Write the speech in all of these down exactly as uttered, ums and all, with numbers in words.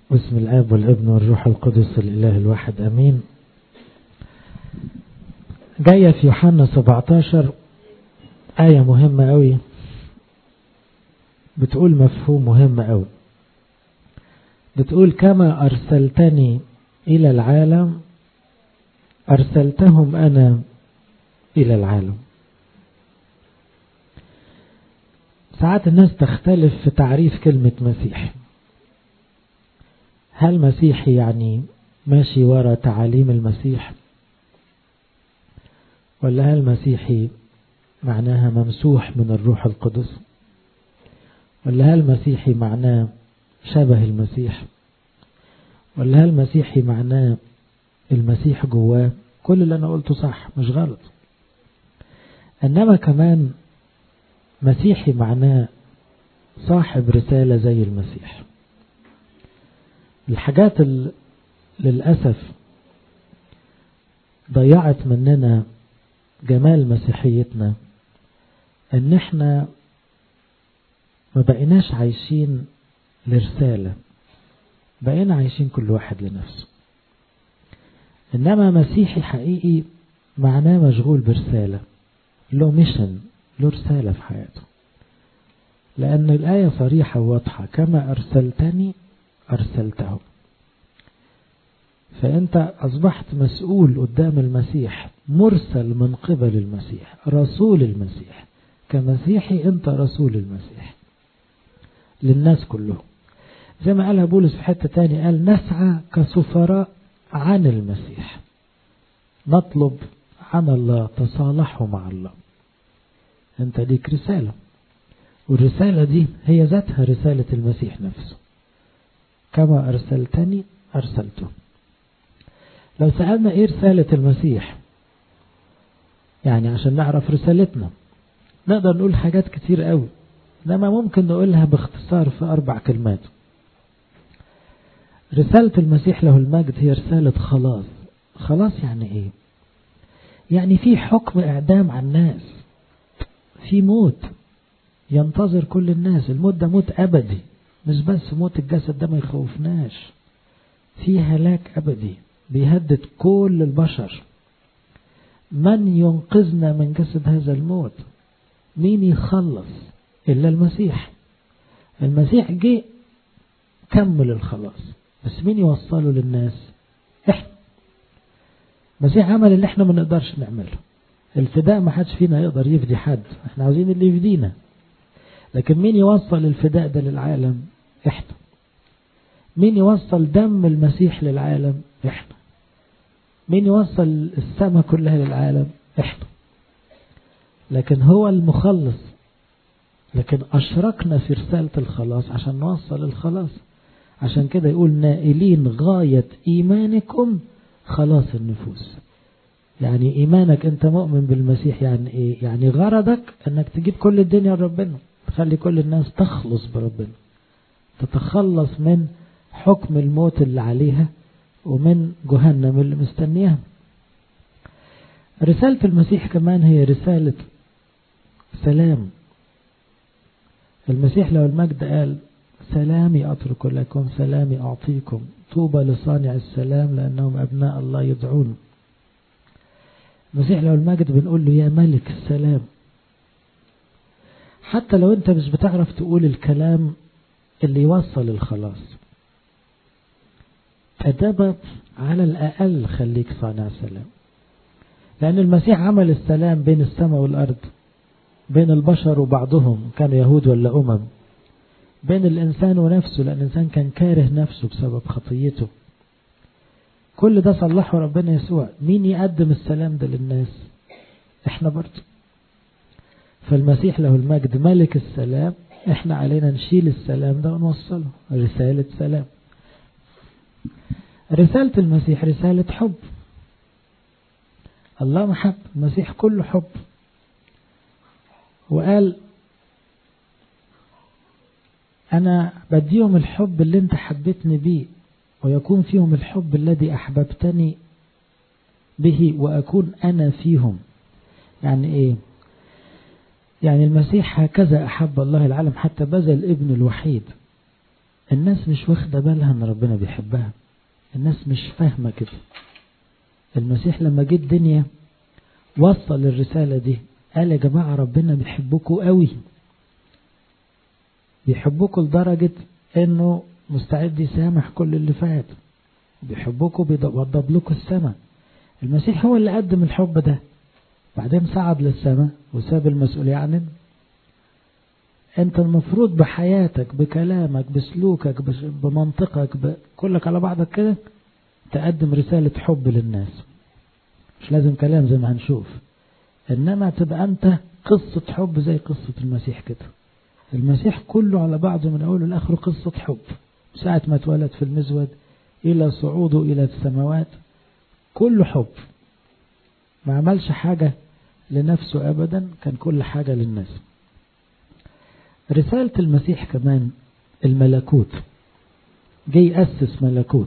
باسم الآب والابن والروح القدس الإله الواحد أمين. جاية في يوحنا سبعتاشر آية مهمة أوي، بتقول مفهوم مهم أوي. بتقول كما أرسلتني إلى العالم أرسلتهم أنا إلى العالم. ساعات الناس تختلف في تعريف كلمة مسيح. هل مسيحي يعني ماشي ورا تعاليم المسيح، ولا هل مسيحي معناها ممسوح من الروح القدس، ولا هل مسيحي معناه شبه المسيح، ولا هل مسيحي معناه المسيح جواه؟ كل اللي أنا قلته صح، مش غلط. إنما كمان مسيحي معناه صاحب رسالة زي المسيح. الحاجات اللي للأسف ضيعت مننا جمال مسيحيتنا ان احنا ما بقيناش عايشين لرسالة، بقينا عايشين كل واحد لنفسه. انما مسيحي حقيقي معناه مشغول برسالة، له ميشن، له رسالة في حياته. لأن الآية صريحة وواضحة، كما أرسلتني أرسلته. فأنت أصبحت مسؤول قدام المسيح، مرسل من قبل المسيح، رسول المسيح. كمسيحي أنت رسول المسيح للناس كلهم. زي ما قالها بولس في حتة تاني، قال نسعى كسفراء عن المسيح، نطلب عن الله تصالحوا مع الله. أنت ليك رسالة، والرسالة دي هي ذاتها رسالة المسيح نفسه. كما أرسلتني أرسلته. لو سألنا إيه رسالة المسيح، يعني عشان نعرف رسالتنا، نقدر نقول حاجات كتير قوي، إنما ممكن نقولها باختصار في أربع كلمات. رسالة المسيح له المجد هي رسالة خلاص. خلاص يعني إيه؟ يعني في حكم إعدام على الناس، في موت ينتظر كل الناس. الموت ده موت أبدي، مش بس موت الجسد ده ما يخوفناش، في هلاك أبدي بيهدد كل البشر. من ينقذنا من جسد هذا الموت؟ مين يخلص إلا المسيح؟ المسيح جه كمل الخلاص، بس مين يوصله للناس؟ إحنا. المسيح عمل اللي إحنا ما نقدرش نعمله. الفداء ما حدش فينا يقدر يفدي حد، إحنا عاوزين اللي يفدينا. لكن مين يوصل الفداء ده للعالم؟ إحنا. مين يوصل دم المسيح للعالم؟ إحنا. مين يوصل السماء كلها للعالم؟ إحنا. لكن هو المخلص، لكن أشركنا في رسالة الخلاص عشان نوصل الخلاص. عشان كده يقول نائلين غاية إيمانكم خلاص النفوس. يعني إيمانك أنت مؤمن بالمسيح يعني إيه؟ يعني غرضك أنك تجيب كل الدنيا لربنا، تخلي كل الناس تخلص بربنا، تتخلص من حكم الموت اللي عليها ومن جهنم اللي مستنيها. رسالة المسيح كمان هي رسالة سلام. المسيح له المجد قال سلامي أترك لكم سلامي أعطيكم، طوبى لصانع السلام لأنهم أبناء الله يدعون. المسيح له المجد بنقول له يا ملك السلام. حتى لو أنت مش بتعرف تقول الكلام اللي يوصل الخلاص، أدبت على الأقل خليك صانع سلام. لأن المسيح عمل السلام بين السماء والأرض، بين البشر وبعضهم كانوا يهود ولا أمم، بين الإنسان ونفسه لأن الإنسان كان كاره نفسه بسبب خطيته. كل ده صلحه ربنا يسوع. مين يقدم السلام ده للناس؟ إحنا برضه. فالمسيح له المجد ملك السلام، إحنا علينا نشيل السلام ده ونوصله. رسالة سلام. رسالة المسيح رسالة حب. الله محب، المسيح كله حب. وقال أنا بديهم الحب اللي انت حبيتني بيه، ويكون فيهم الحب الذي أحببتني به وأكون أنا فيهم. يعني إيه؟ يعني المسيح هكذا أحب الله العالم حتى بذل ابن الوحيد الناس مش واخدة بالها ان ربنا بيحبها، الناس مش فاهمة كده. المسيح لما جه الدنيا وصل الرسالة دي، قال يا جماعة ربنا بيحبكوا قوي، بيحبكوا لدرجة انه مستعد يسامح كل اللي فات، بيحبكوا بيوضب لكم السماء. المسيح هو اللي قدم الحب ده، بعدين صعد للسماء وساب المسؤولية عننا. انت المفروض بحياتك بكلامك بسلوكك بمنطقك بكلك على بعضك كده تقدم رسالة حب للناس، مش لازم كلام زي ما هنشوف، انما تبقى انت قصة حب زي قصة المسيح كده. المسيح كله على بعضه من اوله لاخره قصة حب، ساعة ما اتولد في المزود الى صعوده الى السماوات كله حب، ما عملش حاجة لنفسه ابدا، كان كل حاجة للناس. رسالة المسيح كمان الملكوت، جاي يأسس ملكوت،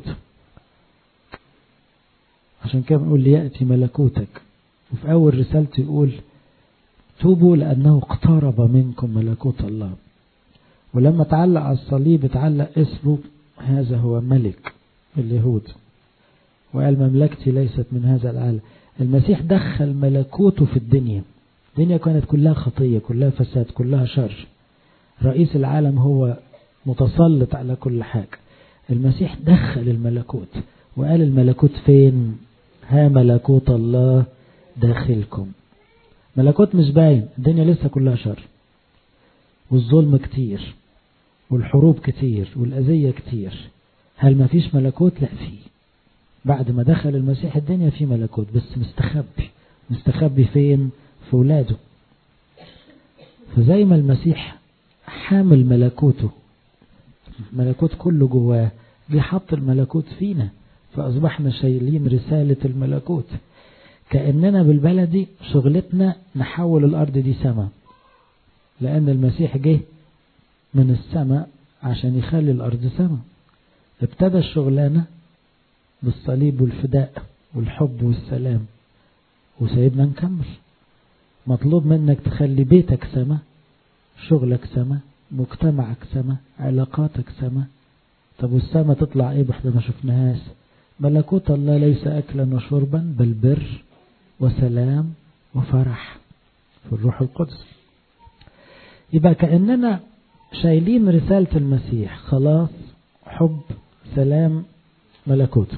عشان كده بنقول ليأتي ملكوتك، وفي أول رسالته يقول توبوا لأنه اقترب منكم ملكوت الله. ولما تعلق على الصليب تعلق اسمه هذا هو ملك اليهود، وقال مملكتي ليست من هذا العالم. المسيح دخل ملكوته في الدنيا، الدنيا كانت كلها خطية كلها فساد كلها شر، رئيس العالم هو متسلط على كل حاجة. المسيح دخل الملكوت وقال الملكوت فين؟ ها ملكوت الله داخلكم. ملكوت مش باين، الدنيا لسه كلها شر والظلم كتير والحروب كتير والأذية كتير. هل ما فيش ملكوت؟ لا فيه. بعد ما دخل المسيح الدنيا في ملكوت، بس مستخبي. مستخبي فين؟ في ولاده. فزي ما المسيح حامل ملكوته، ملكوت كله جواه، بيحط الملكوت فينا، فأصبحنا شايلين رسالة الملكوت. كأننا بالبلدي شغلتنا نحول الأرض دي سما، لأن المسيح جه من السماء عشان يخلي الأرض سما. ابتدى الشغلانة بالصليب والفداء والحب والسلام، وسيبنا نكمل. مطلوب منك تخلي بيتك سما، شغلك سما، مجتمعك سما، علاقاتك سما. طب والسما تطلع ايه بحنا ما شفناهاش؟ ملكوت الله ليس أكلا وشربا بل بر وسلام وفرح في الروح القدس. يبقى كأننا شايلين رسالة المسيح، خلاص حب سلام ملكوت.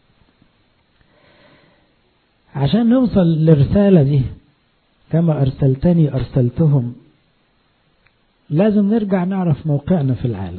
عشان نوصل للرسالة دي كما أرسلتني أرسلتهم، لازم نرجع نعرف موقعنا في العالم.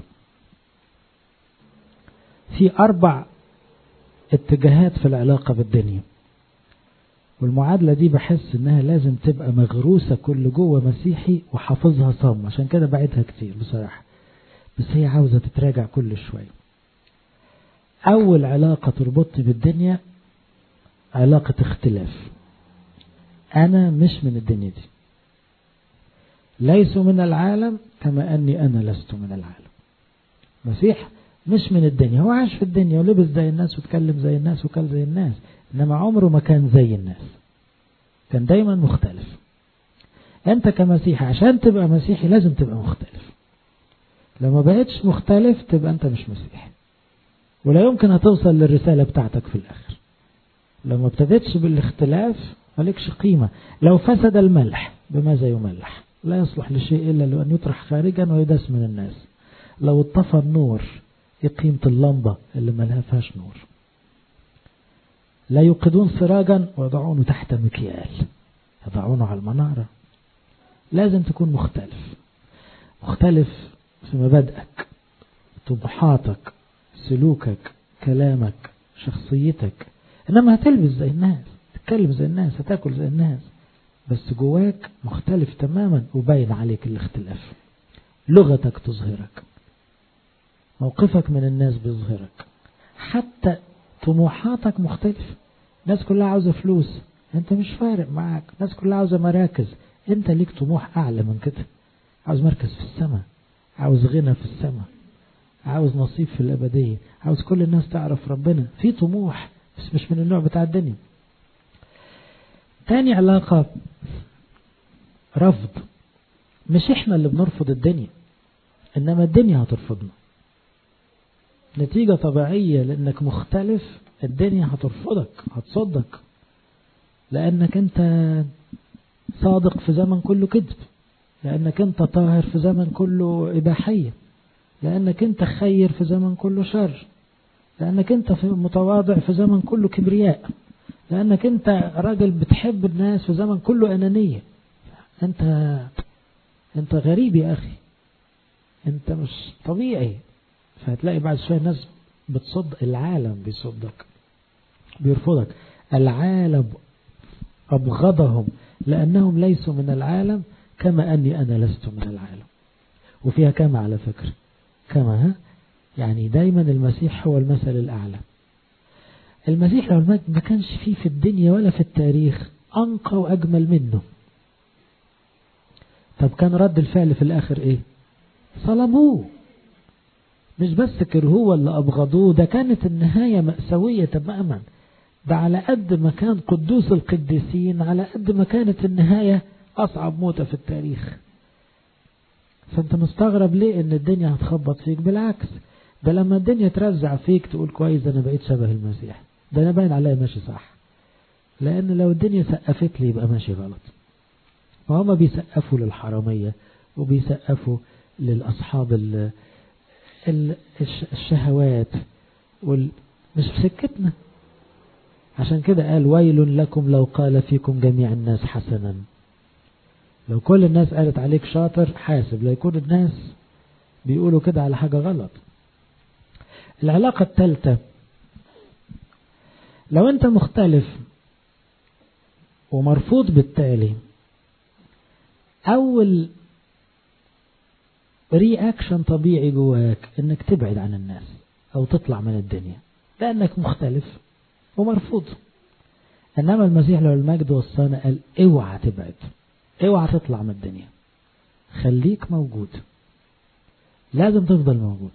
في أربع اتجاهات في العلاقة بالدنيا، والمعادلة دي بحس انها لازم تبقى مغروسة كل جوه مسيحي وحافظها صم، عشان كده بعيدها كتير بصراحة، بس هي عاوزة تتراجع كل شوية. أول علاقة تربطني بالدنيا علاقة اختلاف. أنا مش من الدنيا دي، ليسوا من العالم كما أني أنا لست من العالم. مسيح مش من الدنيا، هو عاش في الدنيا ولبس زي الناس وتكلم زي الناس وكل زي الناس، إنما عمره ما كان زي الناس، كان دايما مختلف. أنت كمسيحي عشان تبقى مسيحي لازم تبقى مختلف. لما بقيتش مختلف تبقى أنت مش مسيحي، ولا يمكن هتوصل للرسالة بتاعتك في الآخر. لما ابتدتش بالاختلاف مالكش قيمة. لو فسد الملح بماذا يملح؟ لا يصلح لشيء إلا لأن يطرح خارجا ويداس من الناس. لو اطفى النور ايه قيمة اللمبة اللي ملها فيهاش نور؟ لا يوقدون سراجا ويضعونه تحت مكيال، يضعونه على المنارة. لازم تكون مختلف، مختلف في مبادئك، طموحاتك، سلوكك، كلامك، شخصيتك. انما هتلبس زي الناس، تتكلم زي الناس، هتاكل زي الناس، بس جواك مختلف تماما وباين عليك الاختلاف. لغتك تظهرك، موقفك من الناس بيظهرك، حتى طموحاتك مختلفة. الناس كلها عاوزة فلوس، انت مش فارق معاك. الناس كلها عاوزة مراكز، انت ليك طموح اعلى من كده. عاوز مركز في السماء، عاوز غنى في السماء، عاوز نصيب في الأبدية، عاوز كل الناس تعرف ربنا. في طموح بس مش من النوع بتاع الدنيا. تاني علاقة رفض. مش احنا اللي بنرفض الدنيا، انما الدنيا هترفضنا. نتيجة طبيعية لأنك مختلف. الدنيا هترفضك، هتصدك، لأنك أنت صادق في زمن كله كذب، لأنك أنت طاهر في زمن كله إباحية، لأنك أنت خير في زمن كله شر، لأنك أنت في متواضع في زمن كله كبرياء، لأنك أنت راجل بتحب الناس في زمن كله أنانية. أنت أنت غريب يا أخي، أنت مش طبيعي. فهتلاقي بعد شوية الناس بتصد، العالم بيصدك، بيرفضك. العالم أبغضهم لأنهم ليسوا من العالم كما أني أنا لست من العالم. وفيها كما على فكرة، كما ها يعني دايما المسيح هو المثل الأعلى. المسيح لو المجد ما كانش فيه في الدنيا ولا في التاريخ أنقى وأجمل منه. طب كان رد الفعل في الآخر إيه؟ صلبوه. مش بس كرهوه ولا أبغضوه، ده كانت النهاية مأساوية تماما. ده على قد ما كان قدوس القديسين على قد ما كانت النهاية أصعب موتة في التاريخ. فأنت مستغرب ليه إن الدنيا هتخبط فيك؟ بالعكس، ده لما الدنيا ترزع فيك تقول كويس أنا بقيت شبه المسيح، ده أنا باين عليا ماشي صح. لأن لو الدنيا سقفت لي يبقى ماشي غلط. وهما بيسقفوا للحرامية وبيسقفوا للأصحاب ال ال الشهوات وال مش في سكتنا. عشان كده قال ويل لكم لو قال فيكم جميع الناس حسنا. لو كل الناس قالت عليك شاطر حاسب، لا يكون الناس بيقولوا كده على حاجة غلط. العلاقة الثالثة، لو انت مختلف ومرفوض بالتالي، اول رياكشن طبيعي جواك انك تبعد عن الناس او تطلع من الدنيا لانك مختلف ومرفوض. انما المسيح له المجد والصانع قال اوعى تبعد، اوعى تطلع من الدنيا، خليك موجود، لازم تفضل موجود.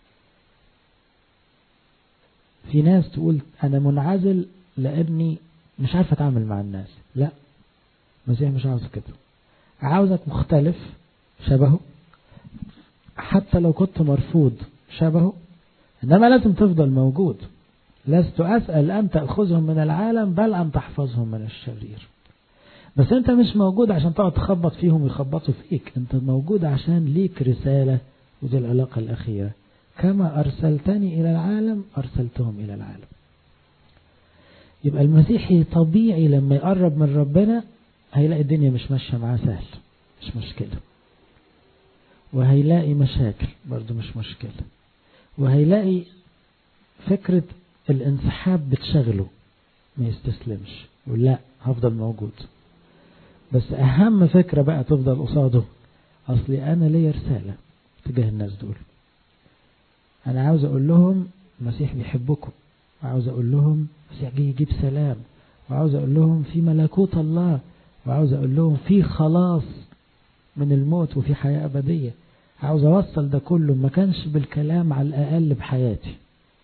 في ناس تقول انا منعزل لاني مش عارف اتعامل مع الناس. لا، المسيح مش عاوز كده، عاوزك مختلف شبهه، حتى لو كنت مرفوض شبهه، انما لازم تفضل موجود. لست اسأل ان تأخذهم من العالم بل ان تحفظهم من الشرير. بس انت مش موجود عشان تقعد تخبط فيهم ويخبطوا فيك، انت موجود عشان ليك رسالة. ودي العلاقة الأخيرة، كما أرسلتني إلى العالم أرسلتهم إلى العالم. يبقى المسيحي طبيعي لما يقرب من ربنا هيلاقي الدنيا مش ماشية معاه سهل، مش مشكلة، وهيلاقي مشاكل برضو مش مشكلة، وهيلاقي فكرة الانسحاب بتشغله، ما يستسلمش يقول لا هفضل موجود. بس أهم فكرة بقى تفضل قصاده، أصلي أنا ليا رسالة تجاه الناس دول. أنا عاوز أقول لهم المسيح بيحبكم، وعاوز أقول لهم المسيح جاي يجيب سلام، وعاوز أقول لهم في ملكوت الله، وعاوز أقول لهم في خلاص من الموت وفي حياة أبدية. عاوز أوصل ده كله، ما كانش بالكلام، على الأقل بحياتي.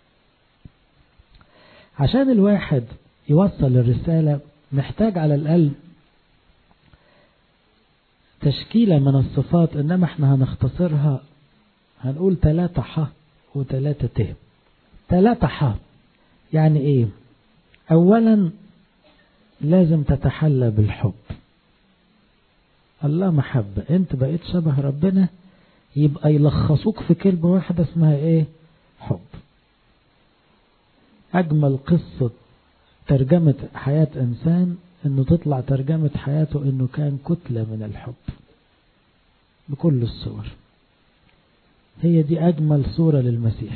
عشان الواحد يوصل الرسالة محتاج على الأقل تشكيلة من الصفات، إنما احنا هنختصرها هنقول ثلاثة ح وثلاثة ت. ثلاثة ح يعني ايه؟ اولا لازم تتحلى بالحب. الله محبة، انت بقيت شبه ربنا، يبقى يلخصوك في كلمة واحدة اسمها ايه؟ حب. اجمل قصة ترجمة حياة انسان انه تطلع ترجمة حياته انه كان كتلة من الحب بكل الصور. هي دي أجمل صورة للمسيح.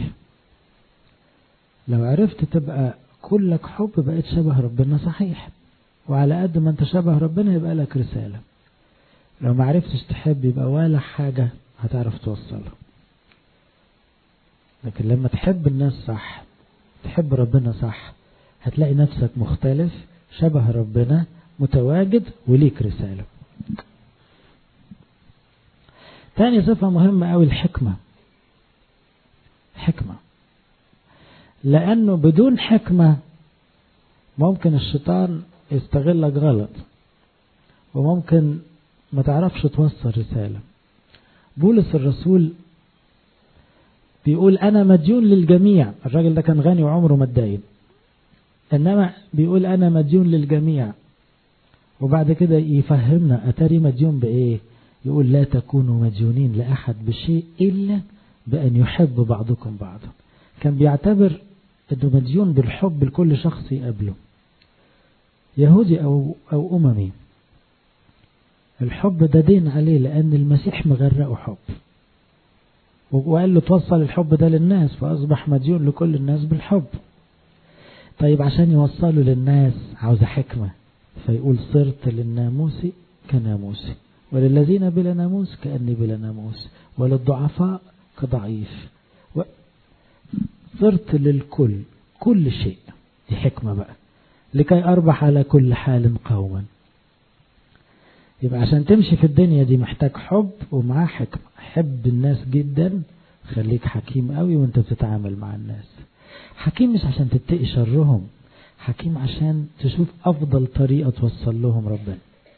لو عرفت تبقى كلك حب بقيت شبه ربنا صحيح، وعلى قد ما انت شبه ربنا يبقى لك رسالة. لو ما عرفتش تحب يبقى ولا حاجة هتعرف توصلها. لكن لما تحب الناس صح، تحب ربنا صح، هتلاقي نفسك مختلف شبه ربنا متواجد وليك رسالة. تاني صفة مهمة أوي الحكمة. حكمة، لأنه بدون حكمة ممكن الشيطان يستغلك غلط، وممكن ما تعرفش توصل رسالة. بولس الرسول بيقول أنا مديون للجميع. الراجل ده كان غني وعمره ما اتدين، إنما بيقول أنا مديون للجميع. وبعد كده يفهمنا أتاري مديون بإيه؟ يقول لا تكونوا مديونين لأحد بشيء إلا بأن يحب بعضكم بعضا. كان بيعتبر أنه مديون بالحب لكل شخص يقابله، يهودي أو, أو أممي. الحب ده دين عليه لأن المسيح مغرقه حب، وقال له توصل الحب ده للناس، فأصبح مديون لكل الناس بالحب. طيب عشان يوصله للناس عاوز حكمة، فيقول صرت للناموس كناموسي، وللذين بلا ناموس كأني بلا ناموس، وللضعفاء كضعيف. صرت للكل كل شيء. دي حكمة بقى، لكي أربح على كل حال قوما. يبقى عشان تمشي في الدنيا دي محتاج حب ومعاه حكمة. حب الناس جدا، خليك حكيم قوي وانت بتتعامل مع الناس. حكيم مش عشان تتقي شرهم، حكيم عشان تشوف أفضل طريقة توصل لهم ربنا،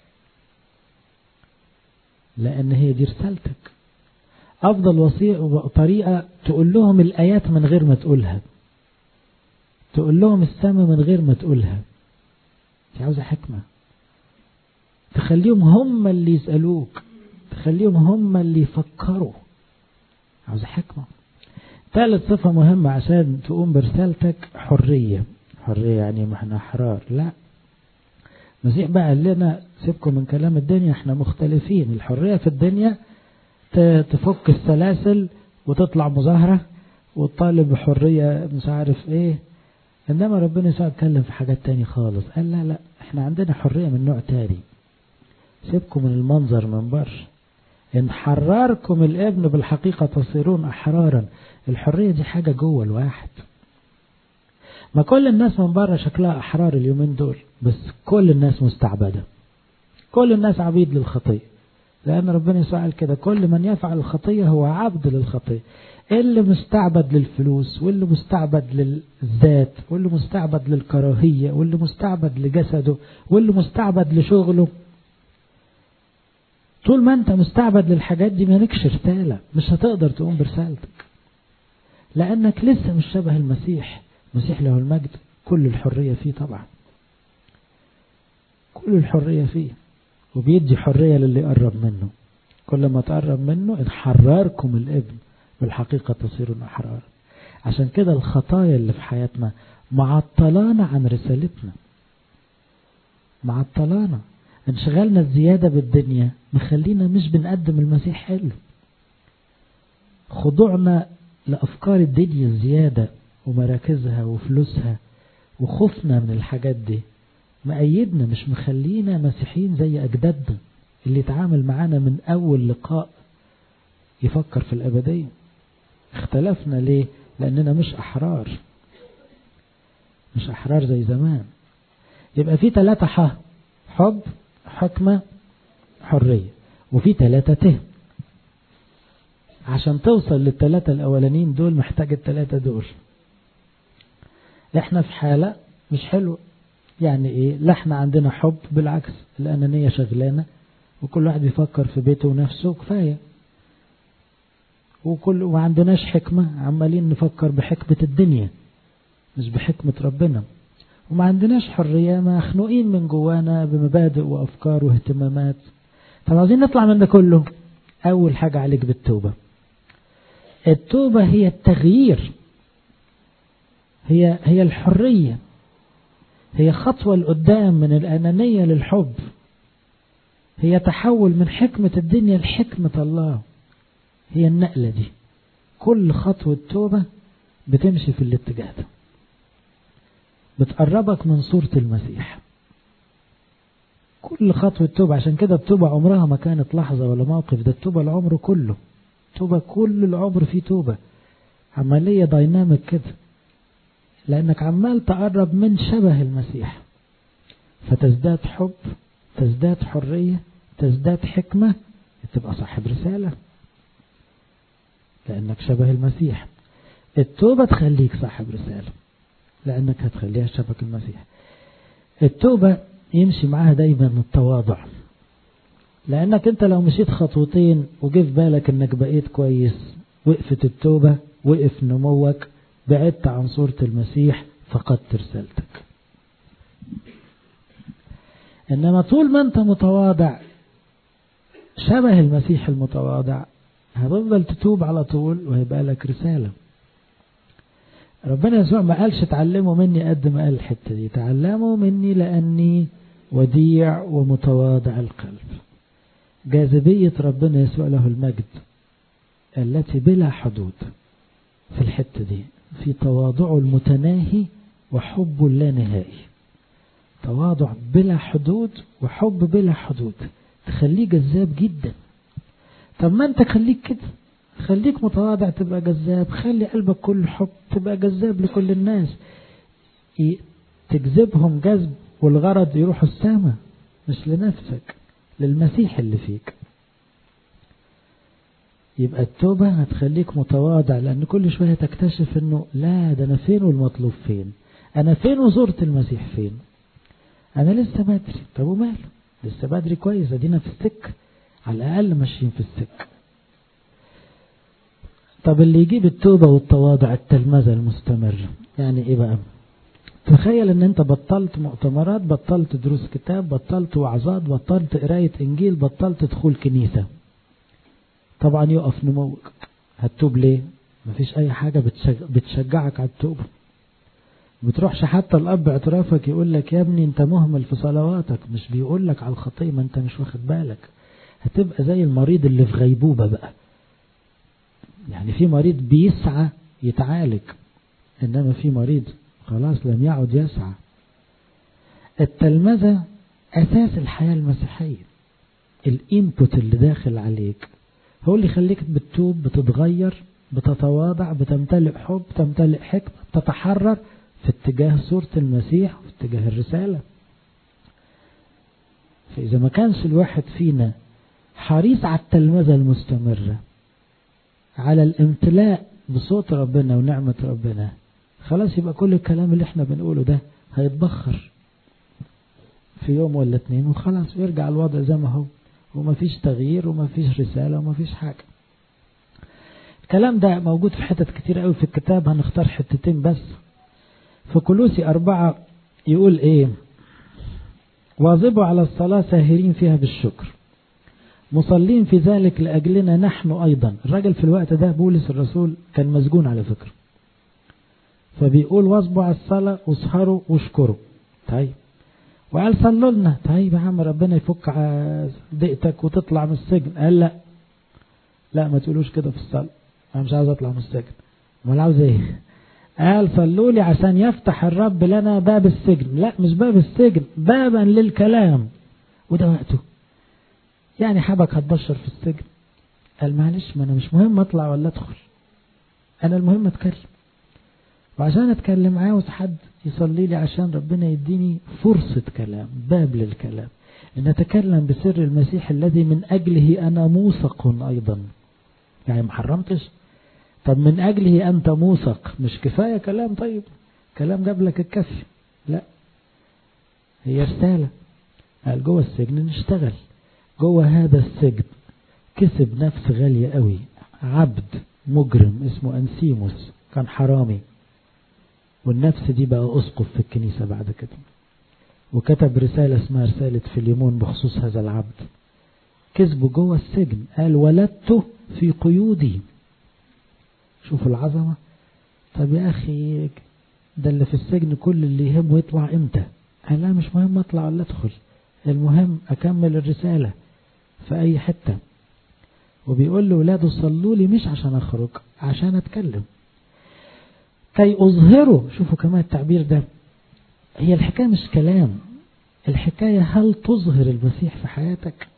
لأن هي دي رسالتك. أفضل وصية طريقة تقول لهم الآيات من غير ما تقولها، تقول لهم السماء من غير ما تقولها. دي عاوزة حكمة، تخليهم هم اللي يسألوك، تخليهم هم اللي يفكروا. عاوزة حكمة. ثالث صفة مهمة عشان تقوم برسالتك، حرية. حرية يعني ما احنا أحرار، لا. المسيح بقى قال لنا سيبكم من كلام الدنيا، احنا مختلفين. الحرية في الدنيا تفك السلاسل وتطلع مظاهرة وتطالب بحرية مش عارف ايه، انما ربنا يسوع اتكلم في حاجات تاني خالص. قال لا لا، احنا عندنا حرية من نوع تاني. سيبكم من المنظر من بره. إن حرركم الابن بالحقيقة تصيرون أحرارا. الحرية دي حاجة جوه الواحد. ما كل الناس من بره شكلها أحرار اليومين دول، بس كل الناس مستعبدة، كل الناس عبيد للخطية، لأن ربنا يسوع قال كده كل من يفعل الخطية هو عبد للخطية. اللي مستعبد للفلوس، واللي مستعبد للذات، واللي مستعبد للكراهية، واللي مستعبد لجسده، واللي مستعبد لشغله. طول ما انت مستعبد للحاجات دي مالكش رسالة، مش هتقدر تقوم برسالتك، لأنك لسه مش شبه المسيح. المسيح له المجد كل الحرية فيه، طبعا كل الحرية فيه، وبيدي حرية للي يقرب منه. كل ما تقرب منه إن حرركم الابن بالحقيقة تصيرون أحرار. عشان كده الخطايا اللي في حياتنا معطلانا عن رسالتنا، معطلانا. انشغالنا الزيادة بالدنيا مخلينا مش بنقدم المسيح حلو. خضوعنا لأفكار الدنيا الزيادة ومراكزها وفلوسها وخوفنا من الحاجات دي مأيدنا، مش مخلينا مسيحيين زي أجدادنا اللي يتعامل معانا من أول لقاء يفكر في الأبدية. اختلفنا ليه؟ لأننا مش أحرار، مش أحرار زي زمان. يبقى في ثلاثة ح حب، حكمة، حرية، وفي ثلاثة ته. عشان توصل للثلاثة الأولانيين دول محتاج الثلاثة دول. احنا في حالة مش حلوة. يعني ايه؟ لا احنا عندنا حب، بالعكس الأنانية شغلانة وكل واحد بيفكر في بيته ونفسه كفاية، وكل ما عندناش حكمة، عمالين نفكر بحكمة الدنيا مش بحكمة ربنا. وما عندناش حرية، مخنوقين من جوانا بمبادئ وأفكار واهتمامات. طب عايزين نطلع من ده كله. أول حاجة عليك بالتوبة. التوبة هي التغيير، هي هي الحرية، هي خطوة لقدام من الأنانية للحب، هي تحول من حكمة الدنيا لحكمة الله. هي النقلة دي. كل خطوة توبة بتمشي في الاتجاه ده، بتقربك من صورة المسيح. كل خطوة توبة. عشان كده التوبة عمرها ما كانت لحظة ولا موقف، ده التوبة العمر كله. توبة كل العمر فيه توبة، عملية دايناميك كده، لأنك عمال تقرب من شبه المسيح، فتزداد حب، تزداد حرية، تزداد حكمة، تبقى صاحب رسالة لأنك شبه المسيح. التوبة تخليك صاحب رسالة لأنك هتخليها شبه المسيح. التوبة يمشي معها دايما التواضع، لأنك أنت لو مشيت خطوتين وجه في بالك أنك بقيت كويس، وقفت التوبة وقف نموك، بعدت عن صورة المسيح، فقدت رسالتك. إنما طول ما أنت متواضع شبه المسيح المتواضع هتفضل تتوب على طول وهيبقى لك رسالة. ربنا يسوع ما قالش تعلموا مني قد ما قال الحتة دي، تعلموا مني لأني وديع ومتواضع القلب. جاذبية ربنا يسوع له المجد التي بلا حدود في الحتة دي، في تواضعه المتناهي وحبه اللانهائي. تواضع بلا حدود وحب بلا حدود تخليه جذاب جدا. طب ما انت خليك كده، خليك متواضع تبقى جذاب، خلي قلبك كل حب تبقى جذاب لكل الناس، تجذبهم جذب والغرض يروحوا السماء مش لنفسك، للمسيح اللي فيك. يبقى التوبة هتخليك متواضع، لأن كل شوية تكتشف انه لا ده انا فين والمطلوب فين، انا فين وزورة المسيح فين، انا لسه بدري. طب وماله، لسه بدري كويس، ادينا في السكة، على الاقل ماشيين في السكة. طب اللي يجيب التوبة والتواضع التلمذة المستمرة يعني ايه بقى؟ تخيل ان انت بطلت مؤتمرات، بطلت دروس كتاب، بطلت وعظات، بطلت قراية انجيل، بطلت دخول كنيسة. طبعا يقف نموك. هتتوب ليه؟ مفيش اي حاجة بتشجعك على التوبة. بتروحش حتى الاب اعترافك يقول لك يا ابني انت مهمل في صلواتك، مش بيقول لك على الخطيئة، ما انت مش واخد بالك. هتبقى زي المريض اللي في غيبوبة بقى. يعني في مريض بيسعى يتعالج، انما في مريض خلاص لم يعد يسعى. التلمذة اساس الحياة المسيحية. الانبوت اللي داخل عليك هو اللي يخليك بتتوب، بتتغير، بتتواضع، بتمتلئ حب، بتمتلئ حكمة، بتتحرر في اتجاه صورة المسيح وفي اتجاه الرسالة. فإذا ما كانش الواحد فينا حريص على التلمذة المستمرة، على الامتلاء بصوت ربنا ونعمة ربنا، خلاص يبقى كل الكلام اللي احنا بنقوله ده هيتبخر في يوم ولا اتنين وخلاص، ويرجع الوضع زي ما هو، ومفيش تغيير ومفيش رسالة ومفيش حاجة. الكلام ده موجود في حتت كتير قوي في الكتاب، هنختار حتتين بس. في كولوسي أربعة يقول ايه؟ واظبوا على الصلاة ساهرين فيها بالشكر، مصلين في ذلك لأجلنا نحن أيضا. الراجل في الوقت ده بولس الرسول كان مسجون على فكرة، فبيقول واظبوا على الصلاة واسهروا واشكروا. طيب وقال صلوا لنا. طيب يا عم ربنا يفك ضيقتك وتطلع من السجن. قال لا لا ما تقولوش كده في الصلاة، انا مش عاوز اطلع من السجن. امال عاوز ايه؟ قال صلوا لي عشان يفتح الرب لنا باب السجن. لا مش باب السجن، بابا للكلام، وده وقته. يعني حبك هتبشر في السجن؟ قال معلش، ما انا مش مهم اطلع ولا ادخل، انا المهم اتكلم. وعشان اتكلم عاوز حد يصلي لي عشان ربنا يديني فرصة كلام، باب للكلام، ان اتكلم بسر المسيح الذي من اجله انا موثق ايضا. يعني ما حرمتش. طب من اجله انت موثق، مش كفاية كلام؟ طيب كلام جاب لك الكفي؟ لا، هي رسالة. قال جوه السجن نشتغل. جوه هذا السجن كسب نفس غالية قوي، عبد مجرم اسمه أنسيموس، كان حرامي، والنفس دي بقى أسقف في الكنيسة بعد كده، وكتب رسالة اسمها رسالة فيليمون بخصوص هذا العبد. كسبه جوه السجن. قال ولدته في قيودي. شوفوا العظمة. طب يا أخي ده اللي في السجن كل اللي يهمه يطلع امتى؟ قال لا مش مهم اطلع ولا ادخل، المهم اكمل الرسالة في اي حتة. وبيقول له ولاده صلوا لي مش عشان اخرج، عشان اتكلم كي اظهره. شوفوا كمان التعبير ده. هي الحكاية مش كلام، الحكاية هل تظهر المسيح في حياتك؟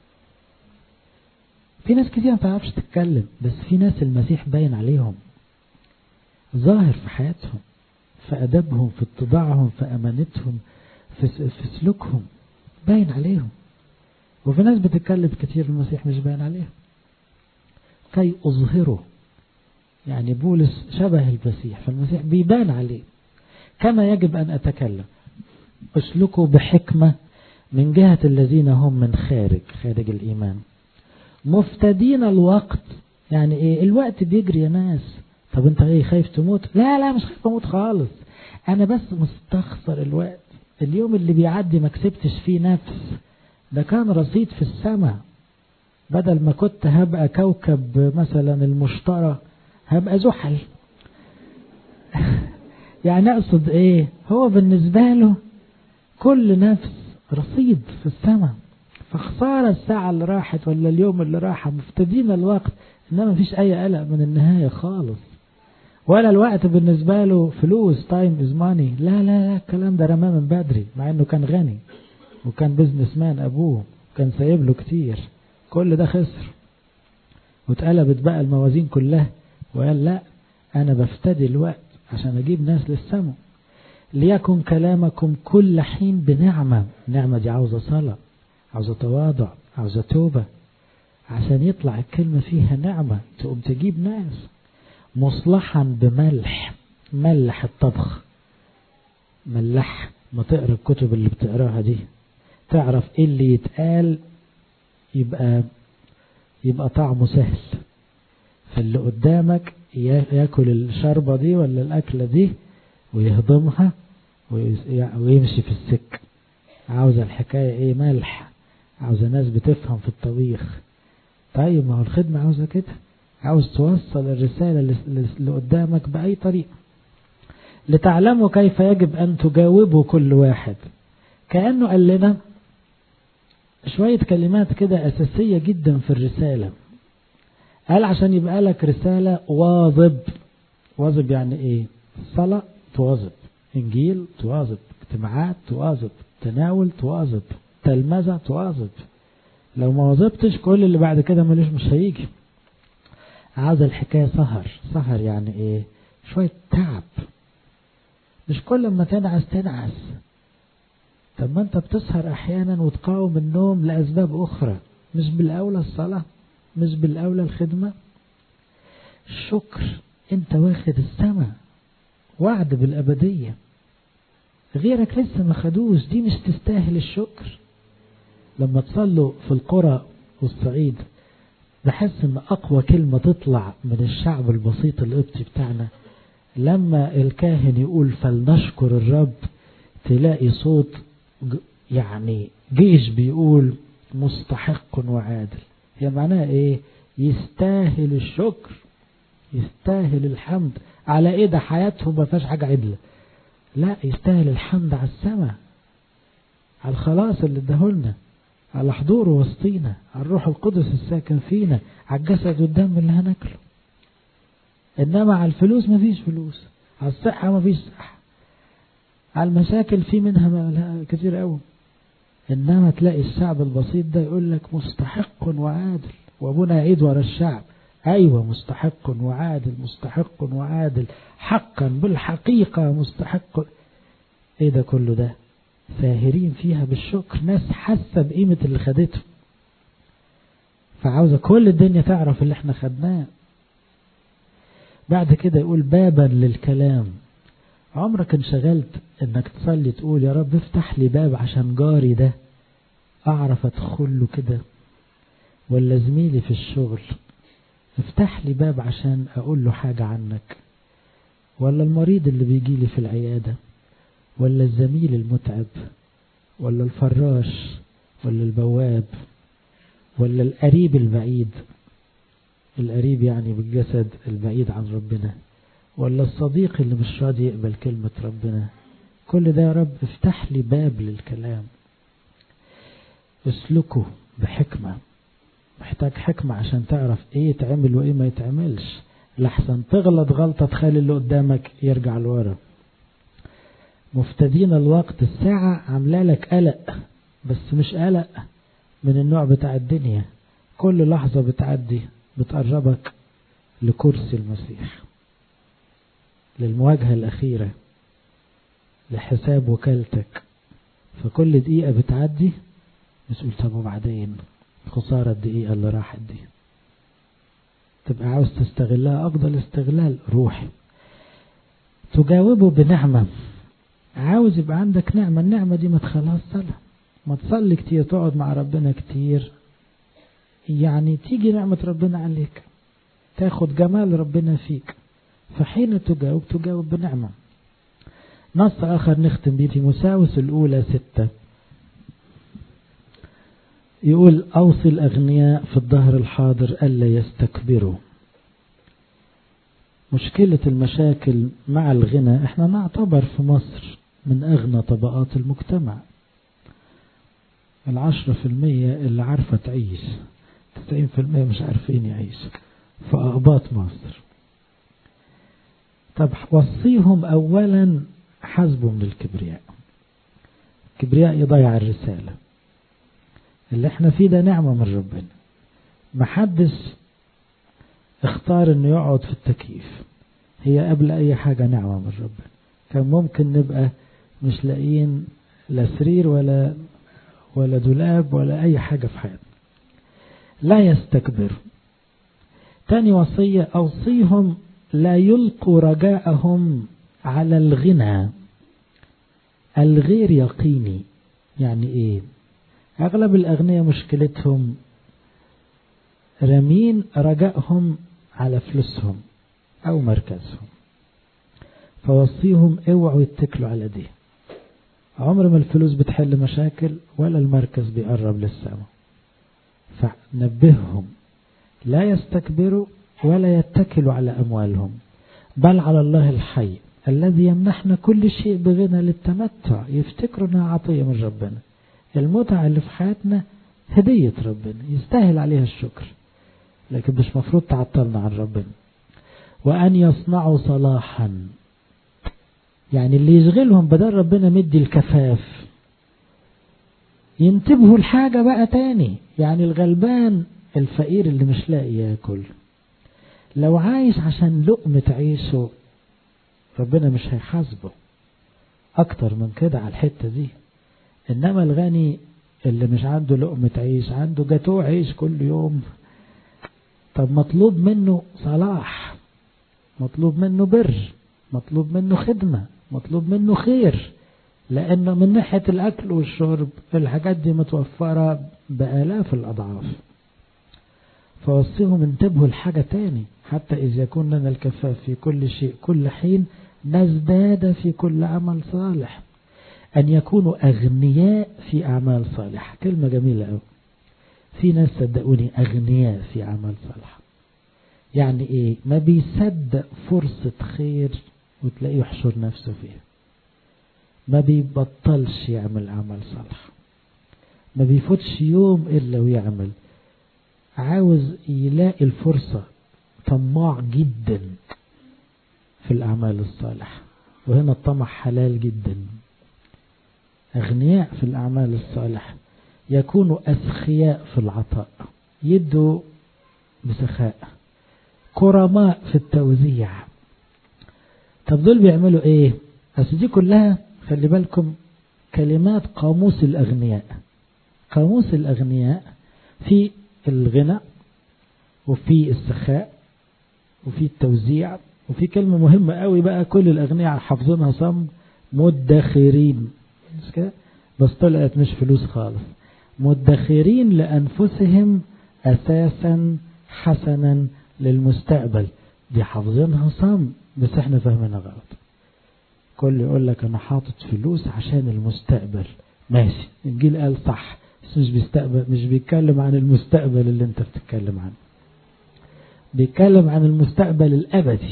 في ناس كتير ما تعرفش تتكلم، بس في ناس المسيح باين عليهم، ظاهر في حياتهم، في أدبهم، في اتباعهم، في أمانتهم، في في سلوكهم، باين عليهم. وفي ناس بتتكلم كتير المسيح مش باين عليهم. كي أظهره، يعني بولس شبه المسيح، فالمسيح بيبان عليه. كما يجب أن أتكلم أسلكوا بحكمة من جهة الذين هم من خارج خارج الإيمان، مفتدين الوقت. يعني إيه؟ الوقت بيجري يا ناس. طب انت ايه خايف تموت؟ لا لا مش خايف اموت خالص، انا بس مستخسر الوقت، اليوم اللي بيعدي ما كسبتش فيه نفس، ده كان رصيد في السماء، بدل ما كنت هبقى كوكب مثلا المشتري هبقى زحل. يعني اقصد ايه، هو بالنسبة له كل نفس رصيد في السماء، فخسارة الساعة اللي راحت ولا اليوم اللي راح، مفتدين الوقت، انما مفيش اي قلق من النهاية خالص، ولا الوقت بالنسبة له فلوس، تايم از ماني، لا لا لا الكلام ده رماه من بدري، مع انه كان غني وكان بيزنس مان ابوه كان سايب له كتير، كل ده خسر واتقلبت بقى الموازين كلها، وقال لا انا بفتدي الوقت عشان اجيب ناس للسماء. ليكن كلامكم كل حين بنعمة، النعمة دي عاوزة صلاة، عاوزة تواضع، عاوزة توبة، عشان يطلع الكلمة فيها نعمة تقوم تجيب ناس. مصلحا بملح، ملح الطبخ، ملح، ما تقرأ الكتب اللي بتقراها دي تعرف ايه اللي يتقال، يبقى يبقى طعمه سهل، فاللي قدامك ياكل الشربة دي ولا الأكلة دي ويهضمها ويمشي في السك. عاوز الحكاية ايه، ملح، عاوز ناس بتفهم في الطبيخ. طيب ما هو الخدمة عاوزة كده، عاوز توصل الرسالة اللي قدامك بأي طريقة. لتعلموا كيف يجب أن تجاوبوا كل واحد، كأنه قال لنا شوية كلمات كده أساسية جدا في الرسالة. قال عشان يبقى لك رسالة واظب، واظب يعني ايه، صلاة تواظب، انجيل تواظب، اجتماعات تواظب، تناول تواظب، تلمذة تواظب. لو ما واظبتش كل اللي بعد كده ملوش مش هيجي. عاوز الحكاية سهر، سهر يعني ايه، شوية تعب، مش كل ما تنعس تنعس. طب ما انت بتسهر احيانا وتقاوم النوم لأسباب اخرى، مش بالأولى الصلاة، مش بالأولى الخدمة. الشكر، انت واخد السماء وعد بالأبدية، غيرك لسه ما خدوش، دي مش تستاهل الشكر. لما تصلوا في القرى والصعيد بحس ان اقوى كلمة تطلع من الشعب البسيط القبطي بتاعنا لما الكاهن يقول فلنشكر الرب، تلاقي صوت يعني جيش بيقول مستحق وعادل. هي معناها ايه، يستاهل الشكر، يستاهل الحمد. على ايه، ده حياتهم ما فيهاش حاجة عدلة، لا يستاهل الحمد على السماء، على الخلاص اللي اداهولنا، على حضوره وسطينا، على الروح القدس الساكن فينا، على الجسد والدم اللي هناكله. انما على الفلوس ما فيش فلوس، على الصحة ما فيش صحة، على المشاكل في منها كتير قوي. انما تلاقي الشعب البسيط ده يقول لك مستحق وعادل، وابونا يعيد ورا الشعب، ايوه مستحق وعادل، مستحق وعادل، حقا بالحقيقة مستحق. ايه ده كله ده، ساهرين فيها بالشكر، ناس حاسة بقيمة اللي خدته، فعاوزة كل الدنيا تعرف اللي احنا خدناه. بعد كده يقول بابا للكلام. عمرك انشغلت انك تصلي تقول يا رب افتح لي باب عشان جاري ده اعرف ادخل له كده، ولا زميلي في الشغل افتح لي باب عشان اقول له حاجة عنك، ولا المريض اللي بيجي لي في العيادة، ولا الزميل المتعب، ولا الفراش، ولا البواب، ولا القريب البعيد، القريب يعني بالجسد البعيد عن ربنا، ولا الصديق اللي مش راضي يقبل كلمة ربنا. كل ده يا رب افتح لي باب للكلام. اسلكه بحكمة، محتاج حكمة عشان تعرف ايه يتعمل وايه ما يتعملش، لحسن تغلط غلطة تخلي اللي قدامك يرجع لورا. مفتدين الوقت، الساعة عامله لك قلق، بس مش قلق من النوع بتاع الدنيا، كل لحظة بتعدي بتقربك لكرسي المسيح، للمواجهة الأخيرة، لحساب وكالتك. فكل دقيقة بتعدي مسؤول، طب وبعدين خسارة الدقيقة اللي راحت دي، تبقى عاوز تستغلها أفضل استغلال روحي. تجاوبه بنعمة، عاوز يبقى عندك نعمة، النعمة دي ما تخليهاش صلاة، ما تصلي كتير، تقعد مع ربنا كتير، يعني تيجي نعمة ربنا عليك، تاخد جمال ربنا فيك، فحين تجاوب تجاوب بنعمة. نص آخر نختم به في مساوس الأولى ستة يقول أوصي الأغنياء في الظهر الحاضر ألا يستكبروا. مشكلة المشاكل مع الغنى، احنا نعتبر في مصر من أغنى طبقات المجتمع، العشرة في المية اللي عارفة تعيش، تسعين في المية مش عارفين يعيش في أقباط مصر. طب وصيهم أولا حسبوا من الكبرياء. الكبرياء يضيع الرسالة. اللي احنا فيه ده نعمة من ربنا، محدش اختار انه يقعد في التكييف، هي قبل اي حاجة نعمة من ربنا. كان ممكن نبقى مش لاقيين لا سرير ولا ولا دولاب ولا اي حاجة في حياتنا. لا يستكبروا. تاني وصية أوصيهم لا يلقوا رجاءهم على الغنى الغير يقيني. يعني ايه؟ اغلب الاغنياء مشكلتهم رمين رجائهم على فلوسهم او مركزهم، فوصيهم اوعوا يتكلوا على دي. عمر ما الفلوس بتحل مشاكل ولا المركز بيقرب للسماء. فنبههم لا يستكبروا ولا يتكلوا على أموالهم، بل على الله الحي الذي يمنحنا كل شيء بغنى للتمتع. يفتكروا انها عطية من ربنا. المتعة اللي في حياتنا هدية ربنا يستاهل عليها الشكر، لكن مش مفروض تعطلنا عن ربنا. وأن يصنعوا صلاحا، يعني اللي يشغلهم بدل ربنا مدي الكفاف ينتبهوا الحاجة بقى تاني. يعني الغلبان الفقير اللي مش لاقي ياكل لو عايش عشان لقمة عيشه ربنا مش هيحاسبه اكتر من كده على الحتة دي. انما الغني اللي مش عنده لقمة عيش، عنده جاتوه عيش كل يوم، طب مطلوب منه صلاح، مطلوب منه بر، مطلوب منه خدمة، مطلوب منه خير، لأنه من ناحية الأكل والشرب الحاجات دي متوفرة بآلاف الأضعاف. فوصيهم انتبهوا الحاجة تاني، حتى إذا كنا لنا الكفاف في كل شيء كل حين نزداد في كل عمل صالح. أن يكونوا أغنياء في أعمال صالحة. كلمة جميلة أوي. في ناس صدقوني أغنياء في أعمال صالحة. يعني إيه؟ ما بيصدق فرصة خير وتلاقيه يحشر نفسه فيها، ما بيبطلش يعمل أعمال صالحة، ما بيفوتش يوم إلا ويعمل، عاوز يلاقي الفرصة، طماع جدا في الأعمال الصالحة. وهنا الطمع حلال جدا. أغنياء في الأعمال الصالحة يكونوا أسخياء في العطاء، يدوا بسخاء، كرماء في التوزيع. طب دول بيعملوا ايه؟ أصل دي كلها خلي بالكم كلمات قاموس الأغنياء. قاموس الأغنياء في الغنى وفي السخاء وفي التوزيع، وفي كلمة مهمة قوي بقى كل الأغنياء حافظينها صم، مدخرين. بس طلعت مش فلوس خالص. مدخرين لأنفسهم أساسا حسنا للمستقبل. دي حافظينها صم بس احنا فاهمينها غلط. كل يقول لك انا حاطط فلوس عشان المستقبل، ماشي، الجيل قال صح، بس مش بيستقبل، مش بيتكلم عن المستقبل اللي انت بتتكلم عنه، بيتكلم عن المستقبل الابدي.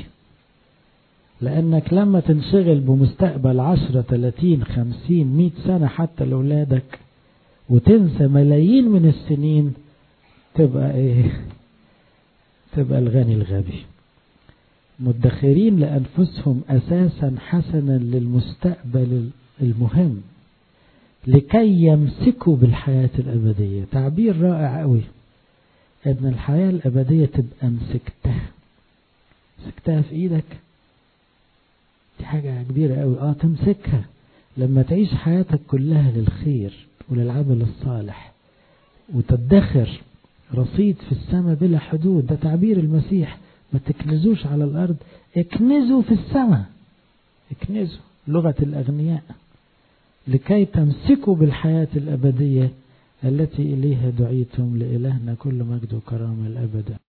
لانك لما تنشغل بمستقبل عشرة ثلاثين خمسين مئة سنة حتى لأولادك وتنسى ملايين من السنين، تبقى ايه؟ تبقى الغني الغبي. مدخرين لأنفسهم أساسا حسنا للمستقبل المهم لكي يمسكوا بالحياة الأبدية. تعبير رائع قوي، ابن الحياة الأبدية تبقى مسكتها، مسكتها في إيدك. دي حاجة كبيرة قوي. آه تمسكها لما تعيش حياتك كلها للخير وللعمل الصالح وتدخر رصيد في السماء بلا حدود. ده تعبير المسيح. ما تكنزوش على الأرض، اكنزوا في السماء. اكنزوا لغة الأغنياء لكي تمسكوا بالحياة الأبدية التي إليها دعيتم. لإلهنا كل مجد وكرامة الأبد.